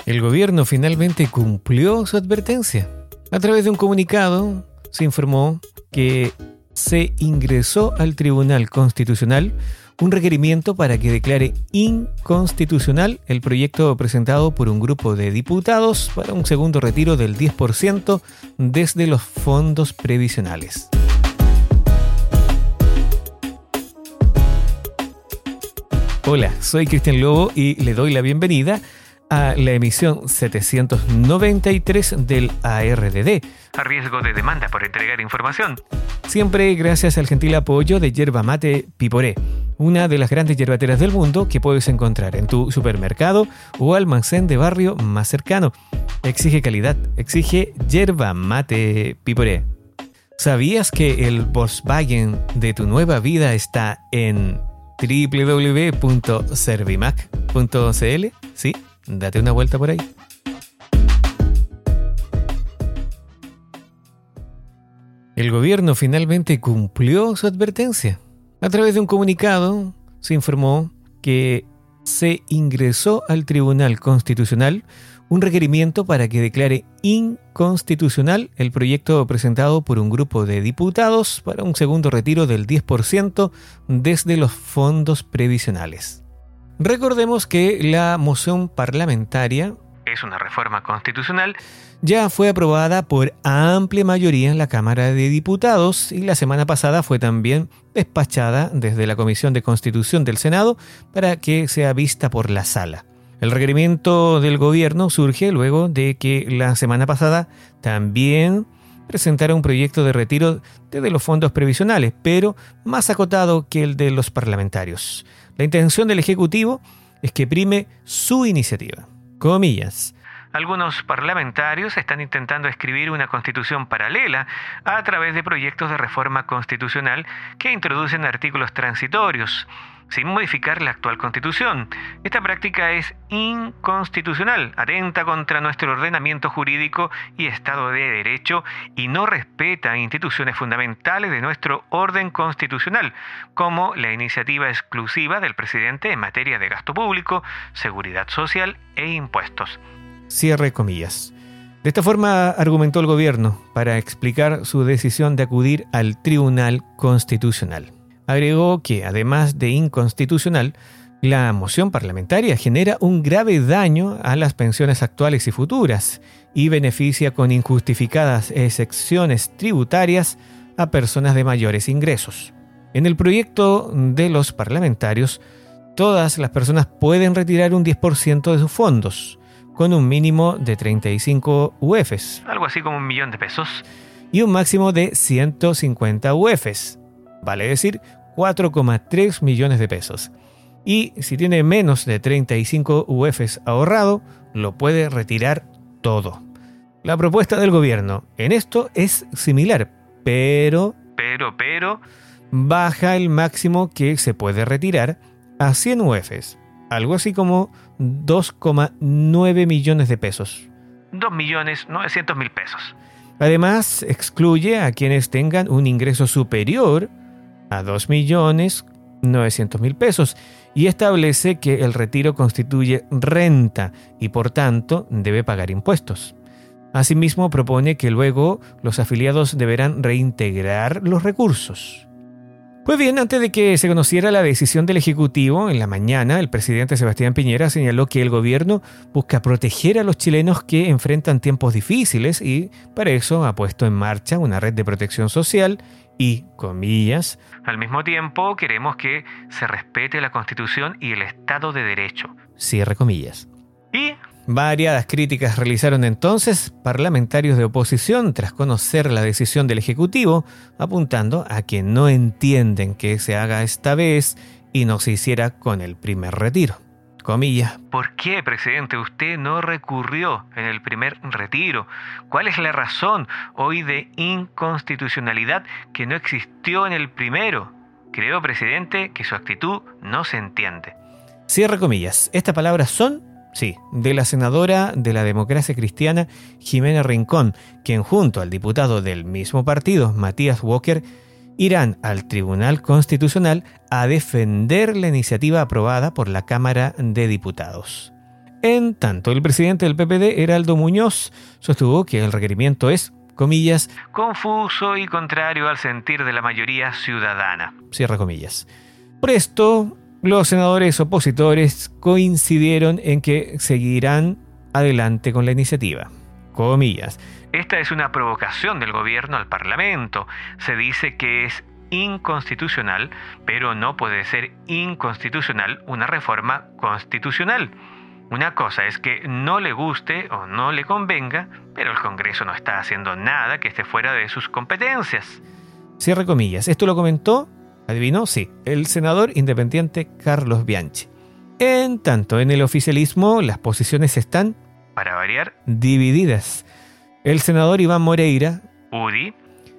El gobierno finalmente cumplió su advertencia. A través de un comunicado se informó que se ingresó al Tribunal Constitucional un requerimiento para que declare inconstitucional el proyecto presentado por un grupo de diputados para un segundo retiro del 10% desde los fondos previsionales. Hola, soy Cristian Lobo y le doy la bienvenida a la emisión 793 del ARDD, a riesgo de demanda por entregar información. Siempre gracias al gentil apoyo de Yerba Mate Piporé, una de las grandes yerbateras del mundo que puedes encontrar en tu supermercado o almacén de barrio más cercano. Exige calidad, exige Yerba Mate Piporé. ¿Sabías que el Volkswagen de tu nueva vida está en www.servimac.cl? ¿Sí? Date una vuelta por ahí. El gobierno finalmente cumplió su advertencia. A través de un comunicado se informó que se ingresó al Tribunal Constitucional un requerimiento para que declare inconstitucional el proyecto presentado por un grupo de diputados para un segundo retiro del 10% desde los fondos previsionales. Recordemos que la moción parlamentaria, es una reforma constitucional, ya fue aprobada por amplia mayoría en la Cámara de Diputados y la semana pasada fue también despachada desde la Comisión de Constitución del Senado para que sea vista por la Sala. El requerimiento del gobierno surge luego de que la semana pasada también presentara un proyecto de retiro desde los fondos previsionales, pero más acotado que el de los parlamentarios. La intención del Ejecutivo es que prime su iniciativa. Comillas. Algunos parlamentarios están intentando escribir una constitución paralela a través de proyectos de reforma constitucional que introducen artículos transitorios, sin modificar la actual constitución. Esta práctica es inconstitucional, atenta contra nuestro ordenamiento jurídico y Estado de Derecho y no respeta instituciones fundamentales de nuestro orden constitucional, como la iniciativa exclusiva del presidente en materia de gasto público, seguridad social e impuestos. Cierre comillas. De esta forma argumentó el gobierno para explicar su decisión de acudir al Tribunal Constitucional. Agregó que, además de inconstitucional, la moción parlamentaria genera un grave daño a las pensiones actuales y futuras y beneficia con injustificadas excepciones tributarias a personas de mayores ingresos. En el proyecto de los parlamentarios, todas las personas pueden retirar un 10% de sus fondos, con un mínimo de 35 UFs, algo así como $1.000.000, y un máximo de 150 UFs, vale decir 4,3 millones de pesos. Y si tiene menos de 35 UFs ahorrado, lo puede retirar todo. La propuesta del gobierno en esto es similar, pero baja el máximo que se puede retirar a 100 UFs, algo así como 2,9 millones de pesos. 2.900.000 pesos. Además, excluye a quienes tengan un ingreso superior a 2.900.000 pesos y establece que el retiro constituye renta y por tanto debe pagar impuestos. Asimismo, propone que luego los afiliados deberán reintegrar los recursos. Pues bien, antes de que se conociera la decisión del Ejecutivo, en la mañana el presidente Sebastián Piñera señaló que el gobierno busca proteger a los chilenos que enfrentan tiempos difíciles y para eso ha puesto en marcha una red de protección social y, comillas, al mismo tiempo queremos que se respete la Constitución y el Estado de Derecho. Cierre comillas. Y variadas críticas realizaron entonces parlamentarios de oposición tras conocer la decisión del Ejecutivo, apuntando a que no entienden que se haga esta vez y no se hiciera con el primer retiro. Comillas. ¿Por qué, presidente, usted no recurrió en el primer retiro? ¿Cuál es la razón hoy de inconstitucionalidad que no existió en el primero? Creo, presidente, que su actitud no se entiende. Cierre comillas. Estas palabras son, sí, de la senadora de la Democracia Cristiana, Jimena Rincón, quien junto al diputado del mismo partido, Matías Walker, irán al Tribunal Constitucional a defender la iniciativa aprobada por la Cámara de Diputados. En tanto, el presidente del PPD, Heraldo Muñoz, sostuvo que el requerimiento es, comillas, confuso y contrario al sentir de la mayoría ciudadana. Cierra comillas. Por esto, los senadores opositores coincidieron en que seguirán adelante con la iniciativa. Comillas. Esta es una provocación del gobierno al Parlamento. Se dice que es inconstitucional, pero no puede ser inconstitucional una reforma constitucional. Una cosa es que no le guste o no le convenga, pero el Congreso no está haciendo nada que esté fuera de sus competencias. Cierre comillas. Esto lo comentó, ¿adivinó? Sí, el senador independiente Carlos Bianchi. En tanto, en el oficialismo las posiciones están, para variar, divididas. El senador Iván Moreira, UDI,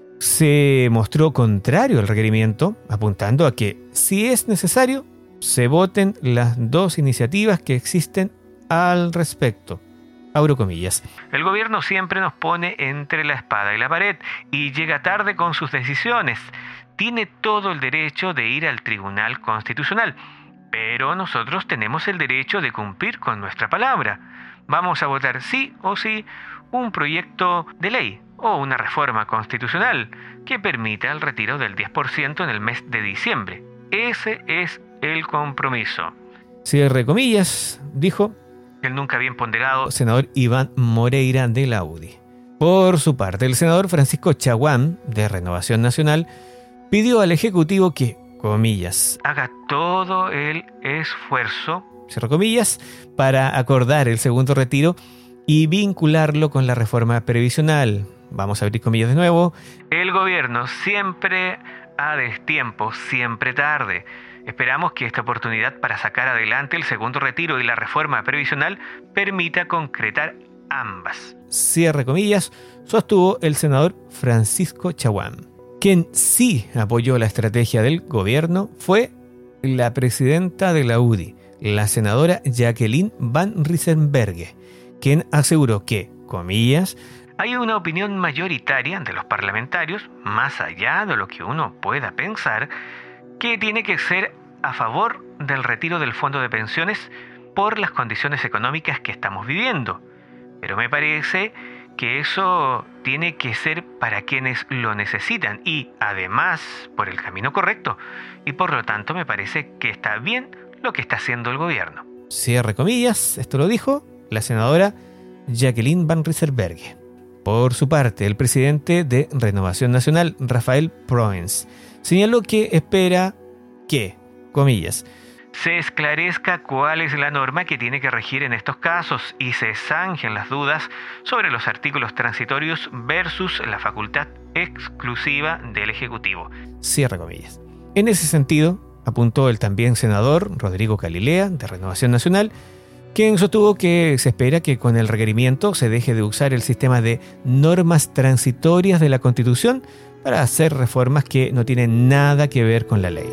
se mostró contrario al requerimiento, apuntando a que, si es necesario, se voten las dos iniciativas que existen al respecto. Abro comillas. El gobierno siempre nos pone entre la espada y la pared y llega tarde con sus decisiones. Tiene todo el derecho de ir al Tribunal Constitucional, pero nosotros tenemos el derecho de cumplir con nuestra palabra. Vamos a votar sí o sí un proyecto de ley o una reforma constitucional que permita el retiro del 10% en el mes de diciembre. Ese es el compromiso. Cierre comillas, dijo el nunca bien ponderado senador Iván Moreira de la UDI. Por su parte, el senador Francisco Chaguán, de Renovación Nacional, pidió al Ejecutivo que, comillas, haga todo el esfuerzo, cierre comillas, para acordar el segundo retiro y vincularlo con la reforma previsional. Vamos a abrir comillas de nuevo. El gobierno siempre a destiempo, siempre tarde. Esperamos que esta oportunidad para sacar adelante el segundo retiro y la reforma previsional permita concretar ambas. Cierre comillas, sostuvo el senador Francisco Chaguán. Quien sí apoyó la estrategia del gobierno fue la presidenta de la UDI, la senadora Jacqueline Van Riesenberghe, quien aseguró que, comillas, hay una opinión mayoritaria de los parlamentarios, más allá de lo que uno pueda pensar, que tiene que ser a favor del retiro del fondo de pensiones por las condiciones económicas que estamos viviendo. Pero me parece que eso tiene que ser para quienes lo necesitan y, además, por el camino correcto. Y por lo tanto me parece que está bien lo que está haciendo el gobierno. Cierre comillas, esto lo dijo la senadora Jacqueline Van Riesenberghe. Por su parte, el presidente de Renovación Nacional, Rafael Proens, señaló que espera que, comillas, se esclarezca cuál es la norma que tiene que regir en estos casos y se zanjen las dudas sobre los artículos transitorios versus la facultad exclusiva del Ejecutivo. Cierra comillas. En ese sentido, apuntó el también senador Rodrigo Calilea, de Renovación Nacional, quien sostuvo que se espera que con el requerimiento se deje de usar el sistema de normas transitorias de la Constitución para hacer reformas que no tienen nada que ver con la ley.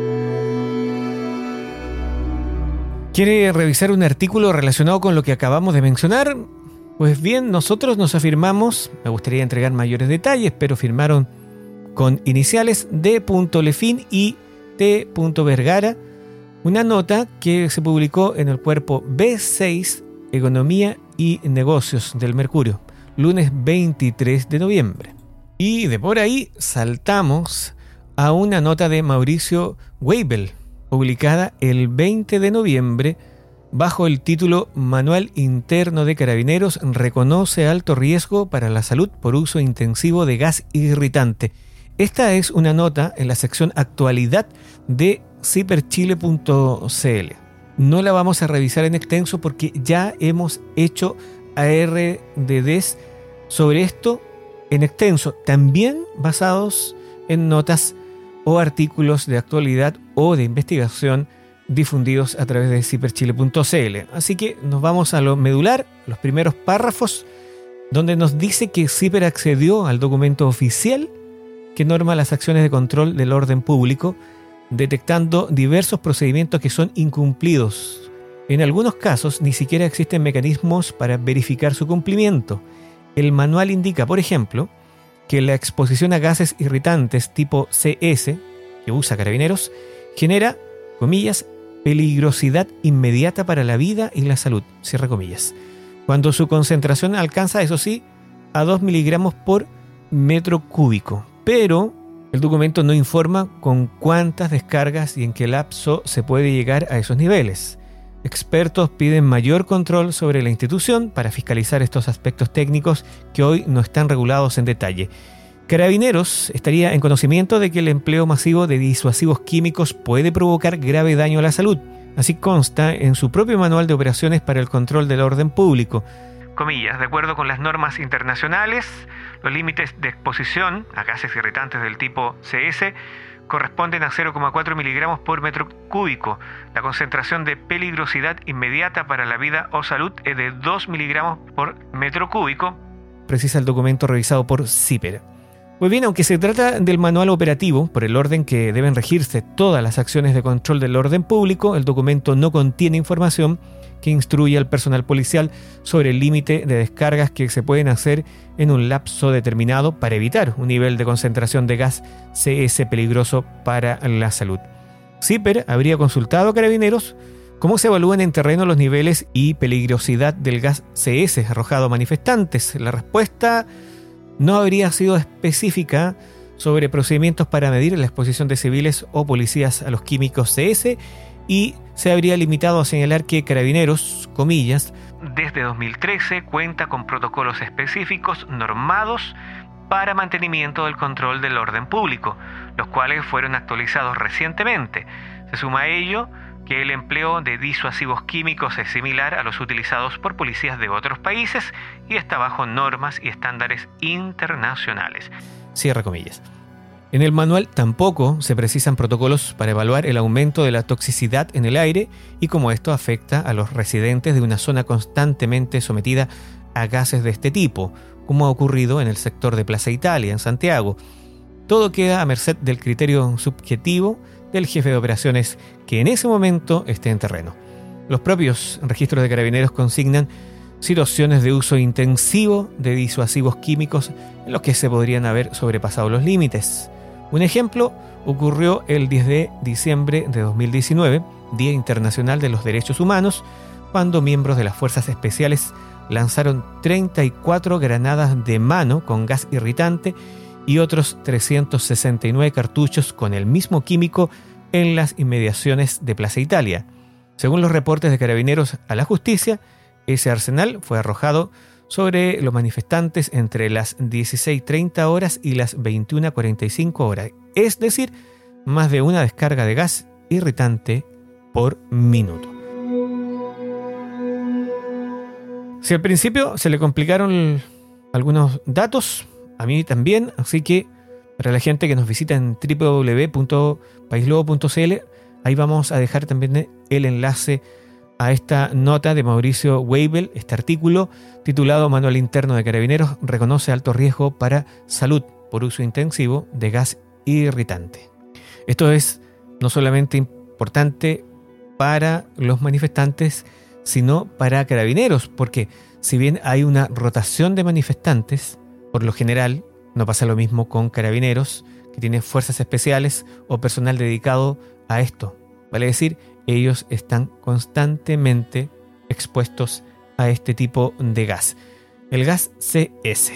¿Quiere revisar un artículo relacionado con lo que acabamos de mencionar? Pues bien, nosotros nos afirmamos, me gustaría entregar mayores detalles, pero firmaron con iniciales D.Lefin y T.Vergara, una nota que se publicó en el cuerpo B6, Economía y Negocios del Mercurio, lunes 23 de noviembre. Y de por ahí saltamos a una nota de Mauricio Weibel, publicada el 20 de noviembre, bajo el título Manual Interno de Carabineros reconoce alto riesgo para la salud por uso intensivo de gas irritante. Esta es una nota en la sección Actualidad de ciperchile.cl. No la vamos a revisar en extenso porque ya hemos hecho ARDDs sobre esto en extenso, también basados en notas o artículos de actualidad o de investigación difundidos a través de ciperchile.cl. Así que nos vamos a lo medular, los primeros párrafos, donde nos dice que Ciper accedió al documento oficial que norma las acciones de control del orden público, detectando diversos procedimientos que son incumplidos. En algunos casos ni siquiera existen mecanismos para verificar su cumplimiento. El manual indica, por ejemplo, que la exposición a gases irritantes tipo CS, que usa Carabineros, genera, comillas, peligrosidad inmediata para la vida y la salud, cierra comillas. Cuando su concentración alcanza, eso sí, a 2 miligramos por metro cúbico. Pero el documento no informa con cuántas descargas y en qué lapso se puede llegar a esos niveles. Expertos piden mayor control sobre la institución para fiscalizar estos aspectos técnicos que hoy no están regulados en detalle. Carabineros estaría en conocimiento de que el empleo masivo de disuasivos químicos puede provocar grave daño a la salud. Así consta en su propio manual de operaciones para el control del orden público. Comillas, de acuerdo con las normas internacionales, los límites de exposición a gases irritantes del tipo CS corresponden a 0,4 miligramos por metro cúbico. La concentración de peligrosidad inmediata para la vida o salud es de 2 miligramos por metro cúbico, precisa el documento revisado por CIPER. Pues bien, aunque se trata del manual operativo, por el orden que deben regirse todas las acciones de control del orden público, el documento no contiene información que instruya al personal policial sobre el límite de descargas que se pueden hacer en un lapso determinado para evitar un nivel de concentración de gas CS peligroso para la salud. CIPER habría consultado a Carabineros cómo se evalúan en terreno los niveles y peligrosidad del gas CS arrojado a manifestantes. La respuesta no habría sido específica sobre procedimientos para medir la exposición de civiles o policías a los químicos CS y se habría limitado a señalar que Carabineros, comillas, desde 2013 cuenta con protocolos específicos normados para mantenimiento del control del orden público, los cuales fueron actualizados recientemente. Se suma a ello que el empleo de disuasivos químicos es similar a los utilizados por policías de otros países y está bajo normas y estándares internacionales. Cierra comillas. En el manual tampoco se precisan protocolos para evaluar el aumento de la toxicidad en el aire y cómo esto afecta a los residentes de una zona constantemente sometida a gases de este tipo, como ha ocurrido en el sector de Plaza Italia, en Santiago. Todo queda a merced del criterio subjetivo del jefe de operaciones que en ese momento esté en terreno. Los propios registros de Carabineros consignan situaciones de uso intensivo de disuasivos químicos en los que se podrían haber sobrepasado los límites. Un ejemplo ocurrió el 10 de diciembre de 2019, Día Internacional de los Derechos Humanos, cuando miembros de las Fuerzas Especiales lanzaron 34 granadas de mano con gas irritante y otros 369 cartuchos con el mismo químico en las inmediaciones de Plaza Italia. Según los reportes de Carabineros a la justicia, ese arsenal fue arrojado sobre los manifestantes entre las 16:30 horas y las 21:45 horas, es decir, más de una descarga de gas irritante por minuto. Si al principio se le complicaron algunos datos, a mí también, así que para la gente que nos visita en www.paislobo.cl, ahí vamos a dejar también el enlace a esta nota de Mauricio Weibel, este artículo titulado Manual Interno de Carabineros reconoce alto riesgo para salud por uso intensivo de gas irritante. Esto es no solamente importante para los manifestantes, sino para Carabineros, porque si bien hay una rotación de manifestantes, por lo general no pasa lo mismo con Carabineros, que tiene fuerzas especiales o personal dedicado a esto. Vale decir, ellos están constantemente expuestos a este tipo de gas, el gas CS.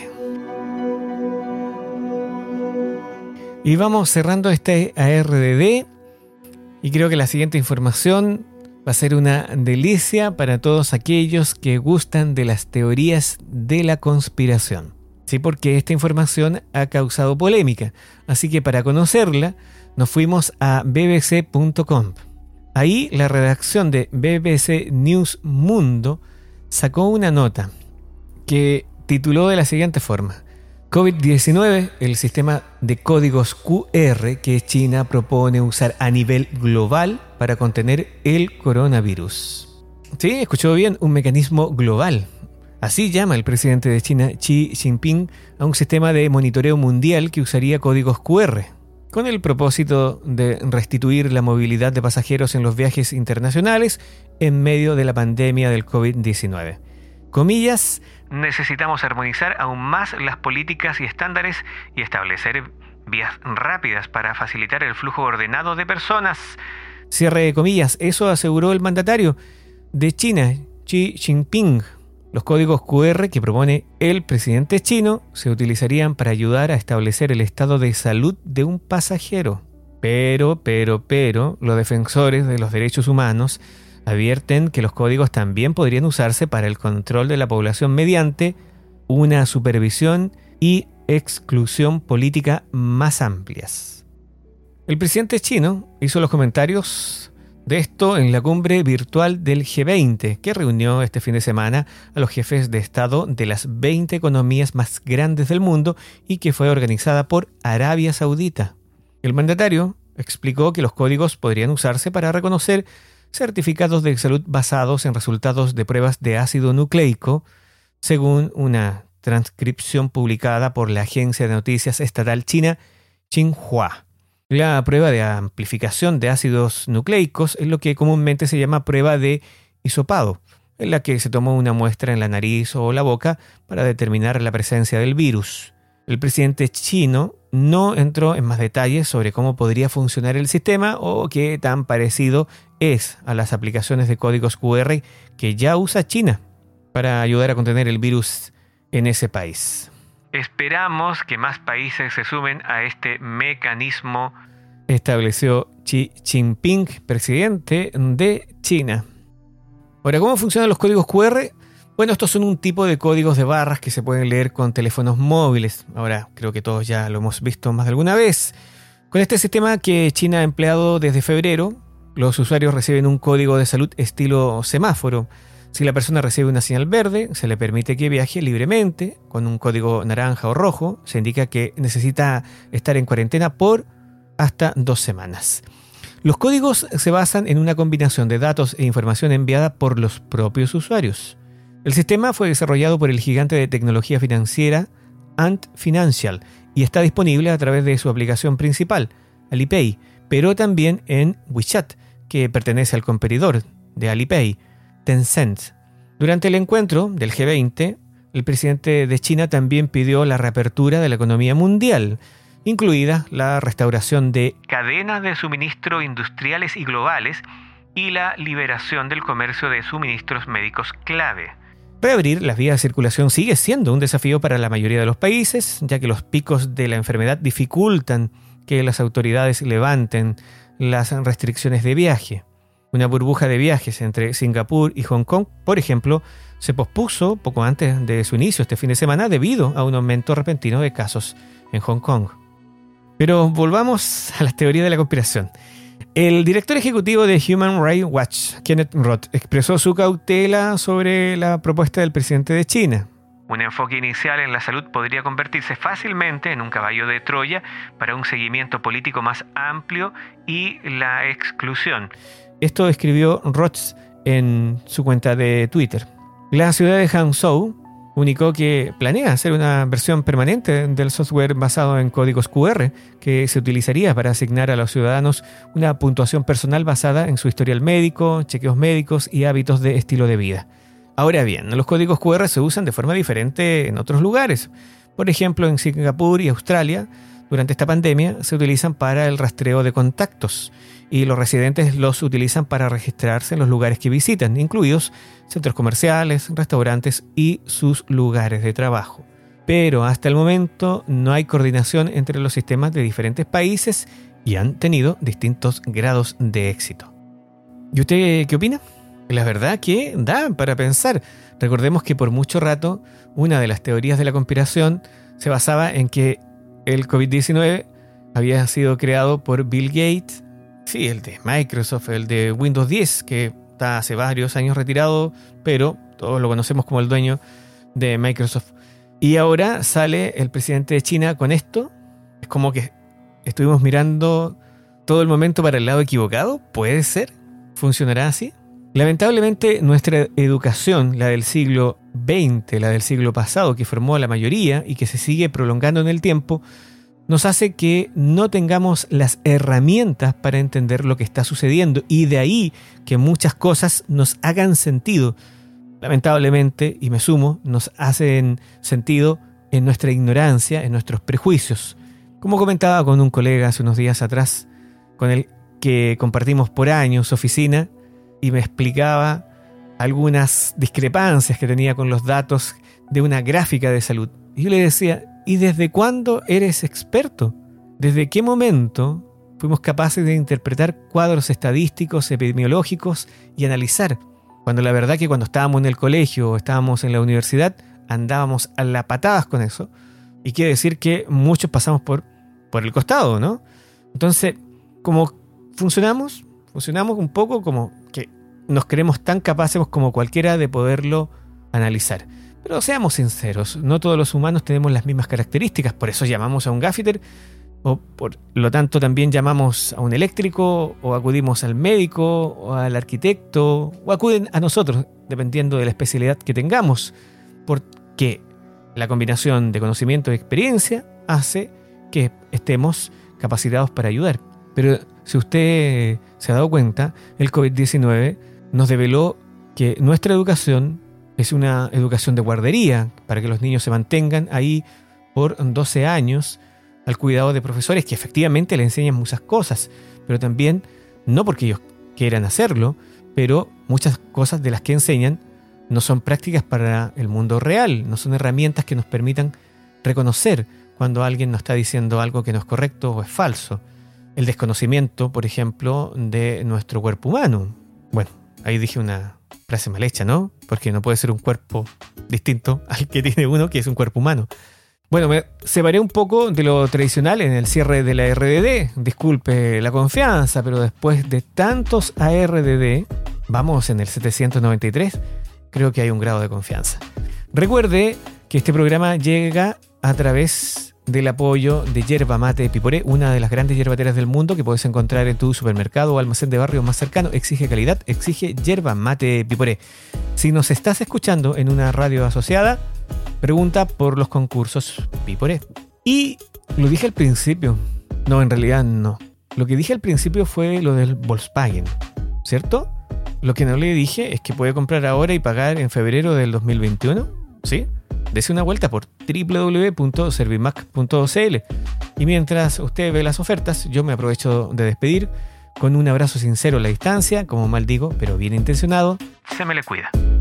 Y vamos cerrando este ARDD y creo que la siguiente información va a ser una delicia para todos aquellos que gustan de las teorías de la conspiración. Sí, porque esta información ha causado polémica, así que para conocerla nos fuimos a bbc.com. Ahí la redacción de BBC News Mundo sacó una nota que tituló de la siguiente forma: COVID-19, el sistema de códigos QR que China propone usar a nivel global para contener el coronavirus. Sí, escuchó bien, un mecanismo global. Así llama el presidente de China, Xi Jinping, a un sistema de monitoreo mundial que usaría códigos QR, con el propósito de restituir la movilidad de pasajeros en los viajes internacionales en medio de la pandemia del COVID-19. Comillas, necesitamos armonizar aún más las políticas y estándares y establecer vías rápidas para facilitar el flujo ordenado de personas. Cierre de comillas, eso aseguró el mandatario de China, Xi Jinping. Los códigos QR que propone el presidente chino se utilizarían para ayudar a establecer el estado de salud de un pasajero. Pero, los defensores de los derechos humanos advierten que los códigos también podrían usarse para el control de la población mediante una supervisión y exclusión política más amplias. El presidente chino hizo los comentarios de esto en la cumbre virtual del G20, que reunió este fin de semana a los jefes de Estado de las 20 economías más grandes del mundo y que fue organizada por Arabia Saudita. El mandatario explicó que los códigos podrían usarse para reconocer certificados de salud basados en resultados de pruebas de ácido nucleico, según una transcripción publicada por la agencia de noticias estatal china Xinhua. La prueba de amplificación de ácidos nucleicos es lo que comúnmente se llama prueba de hisopado, en la que se tomó una muestra en la nariz o la boca para determinar la presencia del virus. El presidente chino no entró en más detalles sobre cómo podría funcionar el sistema o qué tan parecido es a las aplicaciones de códigos QR que ya usa China para ayudar a contener el virus en ese país. Esperamos que más países se sumen a este mecanismo, estableció Xi Jinping, presidente de China. Ahora, ¿cómo funcionan los códigos QR? Bueno, estos son un tipo de códigos de barras que se pueden leer con teléfonos móviles. Ahora, creo que todos ya lo hemos visto más de alguna vez. Con este sistema que China ha empleado desde febrero, los usuarios reciben un código de salud estilo semáforo. Si la persona recibe una señal verde, se le permite que viaje libremente. Con un código naranja o rojo, se indica que necesita estar en cuarentena por hasta 2 semanas. Los códigos se basan en una combinación de datos e información enviada por los propios usuarios. El sistema fue desarrollado por el gigante de tecnología financiera Ant Financial y está disponible a través de su aplicación principal, Alipay, pero también en WeChat, que pertenece al competidor de Alipay, Tencent. Durante el encuentro del G20, el presidente de China también pidió la reapertura de la economía mundial, incluida la restauración de cadenas de suministro industriales y globales y la liberación del comercio de suministros médicos clave. Reabrir las vías de circulación sigue siendo un desafío para la mayoría de los países, ya que los picos de la enfermedad dificultan que las autoridades levanten las restricciones de viaje. Una burbuja de viajes entre Singapur y Hong Kong, por ejemplo, se pospuso poco antes de su inicio este fin de semana debido a un aumento repentino de casos en Hong Kong. Pero volvamos a las teorías de la conspiración. El director ejecutivo de Human Rights Watch, Kenneth Roth, expresó su cautela sobre la propuesta del presidente de China. Un enfoque inicial en la salud podría convertirse fácilmente en un caballo de Troya para un seguimiento político más amplio y la exclusión. Esto escribió Roth en su cuenta de Twitter. La ciudad de Hangzhou comunicó que planea hacer una versión permanente del software basado en códigos QR que se utilizaría para asignar a los ciudadanos una puntuación personal basada en su historial médico, chequeos médicos y hábitos de estilo de vida. Ahora bien, los códigos QR se usan de forma diferente en otros lugares. Por ejemplo, en Singapur y Australia, durante esta pandemia, se utilizan para el rastreo de contactos y los residentes los utilizan para registrarse en los lugares que visitan, incluidos centros comerciales, restaurantes y sus lugares de trabajo. Pero hasta el momento no hay coordinación entre los sistemas de diferentes países y han tenido distintos grados de éxito. ¿Y usted qué opina? La verdad que da para pensar. Recordemos que por mucho rato una de las teorías de la conspiración se basaba en que el COVID-19 había sido creado por Bill Gates, sí, el de Microsoft, el de Windows 10, que está hace varios años retirado, pero todos lo conocemos como el dueño de Microsoft. Y ahora sale el presidente de China con esto. Es como que estuvimos mirando todo el momento para el lado equivocado. ¿Puede ser? ¿Funcionará así? Lamentablemente, nuestra educación, la del siglo XX, la del siglo pasado, que formó a la mayoría y que se sigue prolongando en el tiempo, nos hace que no tengamos las herramientas para entender lo que está sucediendo y de ahí que muchas cosas nos hagan sentido. Lamentablemente, y me sumo, nos hacen sentido en nuestra ignorancia, en nuestros prejuicios. Como comentaba con un colega hace unos días atrás, con el que compartimos por años oficina y me explicaba algunas discrepancias que tenía con los datos de una gráfica de salud. Y yo le decía, ¿y desde cuándo eres experto? ¿Desde qué momento fuimos capaces de interpretar cuadros estadísticos, epidemiológicos y analizar? Cuando la verdad que cuando estábamos en el colegio o estábamos en la universidad, andábamos a las patadas con eso. Y quiere decir que muchos pasamos por el costado, ¿no? Entonces, como funcionamos un poco como que nos creemos tan capaces como cualquiera de poderlo analizar. Pero seamos sinceros, no todos los humanos tenemos las mismas características, por eso llamamos a un gaffiter, o por lo tanto también llamamos a un eléctrico, o acudimos al médico, o al arquitecto, o acuden a nosotros, dependiendo de la especialidad que tengamos, porque la combinación de conocimiento y experiencia hace que estemos capacitados para ayudar. Pero si usted se ha dado cuenta, el COVID-19 nos develó que nuestra educación es una educación de guardería, para que los niños se mantengan ahí por 12 años al cuidado de profesores que efectivamente le enseñan muchas cosas, pero también, no porque ellos quieran hacerlo, pero muchas cosas de las que enseñan no son prácticas para el mundo real, no son herramientas que nos permitan reconocer cuando alguien nos está diciendo algo que no es correcto o es falso. El desconocimiento, por ejemplo, de nuestro cuerpo humano. Bueno, ahí dije una frase mal hecha, ¿no? Porque no puede ser un cuerpo distinto al que tiene uno, que es un cuerpo humano. Bueno, me separé un poco de lo tradicional en el cierre de la RDD. Disculpe la confianza, pero después de tantos ARDD, vamos en el 793, creo que hay un grado de confianza. Recuerde que este programa llega a través del apoyo de Yerba Mate Piporé, una de las grandes yerbateras del mundo que puedes encontrar en tu supermercado o almacén de barrio más cercano. Exige calidad, exige Yerba Mate Piporé. Si nos estás escuchando en una radio asociada, pregunta por los concursos Piporé. Y lo dije al principio. No, en realidad no. Lo que dije al principio fue lo del Volkswagen, ¿cierto? Lo que no le dije es que puede comprar ahora y pagar en febrero del 2021, ¿sí? Dese una vuelta por www.servimac.cl. Y mientras usted ve las ofertas, yo me aprovecho de despedir con un abrazo sincero a la distancia, como mal digo, pero bien intencionado. Se me le cuida.